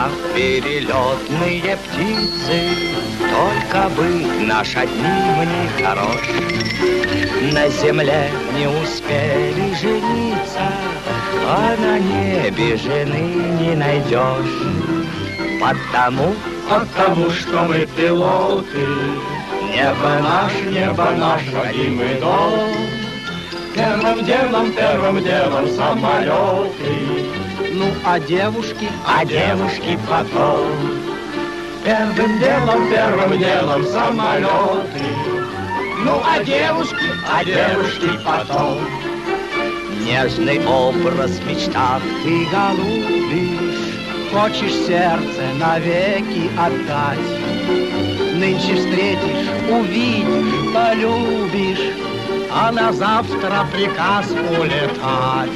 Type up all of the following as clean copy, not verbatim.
перелетные птицы, только бы наш одним не хорош. На земле не успели жениться, а на небе жены не найдешь. Потому что мы пилоты, небо наш родимый дом. Первым делом самолеты. Ну, а девушки потом. Первым делом самолеты. Ну, а девушки потом. Нежный образ в мечтах ты голубишь, хочешь сердце навеки отдать. Нынче встретишь, увидишь, полюбишь, а на завтра приказ улетать.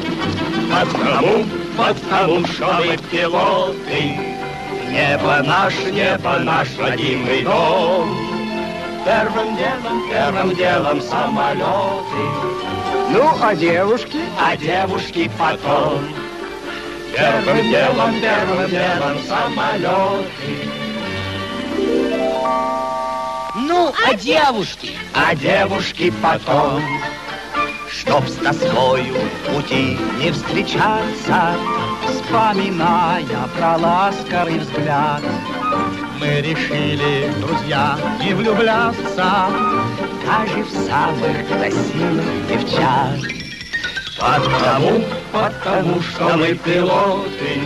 Потому что мы пилоты, небо наш родимый дом. Первым делом самолеты. Ну, а девушки потом. Первым делом самолеты. Ну, а девушки потом. Чтоб с тоскою пути не встречаться, вспоминая про ласковый взгляд, мы решили, друзья, не влюбляться даже в самых красивых девчат. Потому что мы пилоты,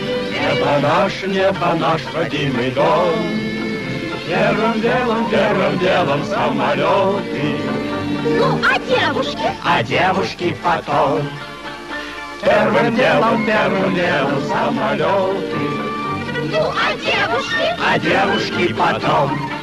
небо наш родимый дом. Первым делом самолеты. Ну, а девушки потом. Первым делом самолеты. Ну, а девушки потом.